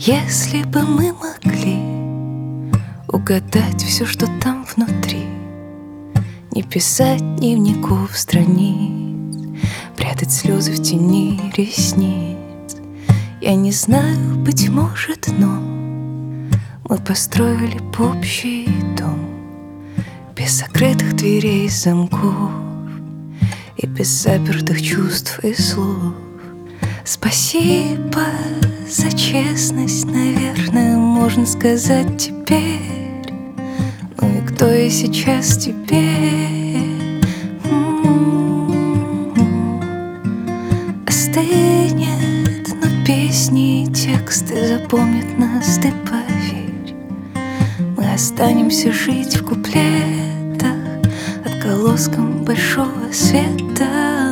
Если бы мы могли угадать все, что там внутри, не писать дневников страниц, прятать слезы в тени ресниц. Я не знаю, быть может, но мы построили б общий дом без закрытых дверей и замков и без запертых чувств и слов. Спасибо за честность, наверное, можно сказать теперь. Ну и кто я сейчас теперь? Остынет, но песни и тексты запомнят нас, ты поверь. Мы останемся жить в куплетах отголоском большого света.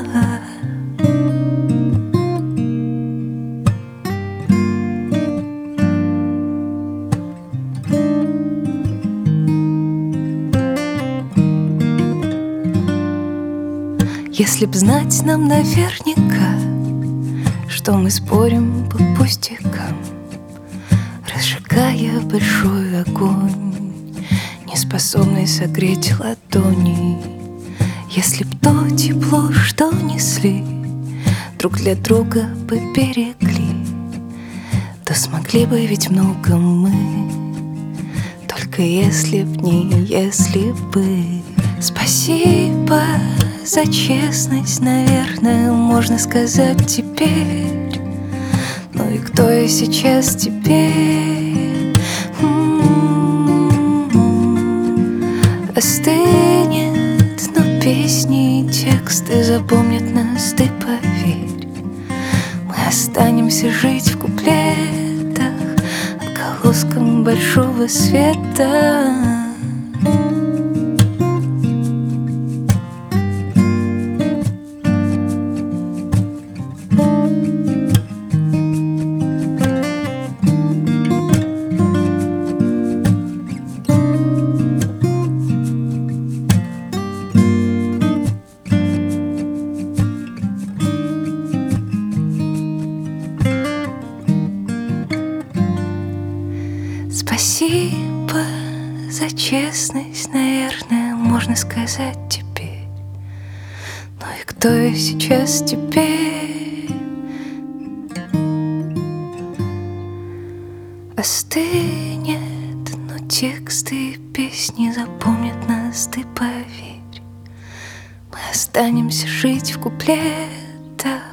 Если б знать нам наверняка, что мы спорим по пустякам, разжигая большой огонь, не способный согреть ладони. Если б то тепло, что несли, друг для друга бы берегли, то смогли бы ведь много мы. Только если б не если бы. Спасибо за честность, наверное, можно сказать теперь. Ну и кто я сейчас теперь? Остынет, но песни и тексты запомнят нас, ты поверь. Мы останемся жить в куплетах отголоском большого света. Спасибо за честность, наверное, можно сказать теперь. Ну и кто я сейчас теперь? Остынет, но тексты и песни запомнят нас, ты поверь. Мы останемся жить в куплетах